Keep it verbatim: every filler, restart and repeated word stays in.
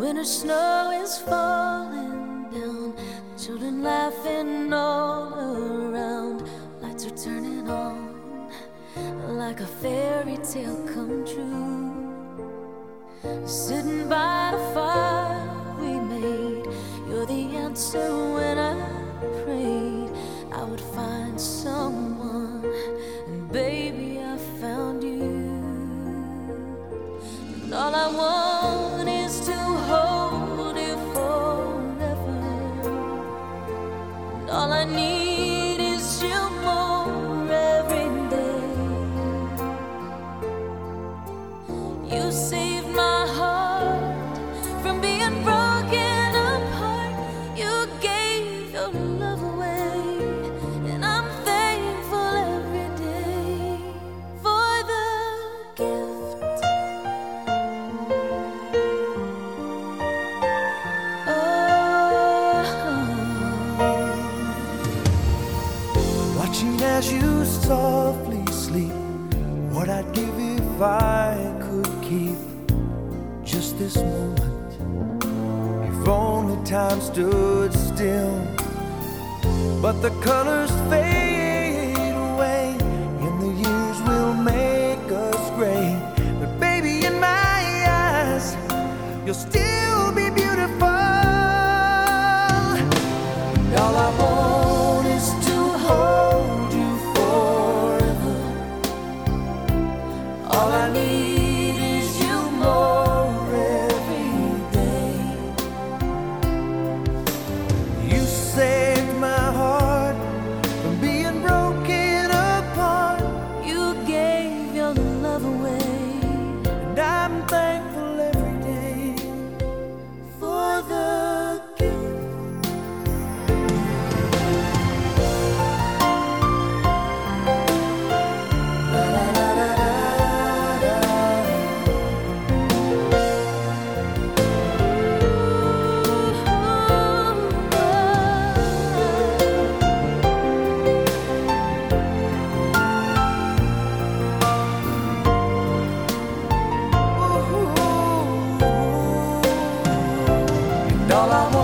winter snow is falling down, children laughing all around, lights are turning on like a fairy tale come true. Sitting by the fire we made, you're the answer when I prayed I would find someone, and baby I found you. And all I want is to hold you forever, and all I need is you more every day. You saved my heart from being broken apart. You gave your love away, and I'm thankful every day for the gift. Oh. Watching as you softly sleep, what I'd give if I could keep just this moment. If only time stood still, but the colors fade away, and the years will make us gray. But baby, in my eyes, you'll still be beautiful. And all I want is to hold you forever. All I need is you more every day. You saved my heart from being broken apart. You gave your love away, And I'm thankful every day for the gift. And all I want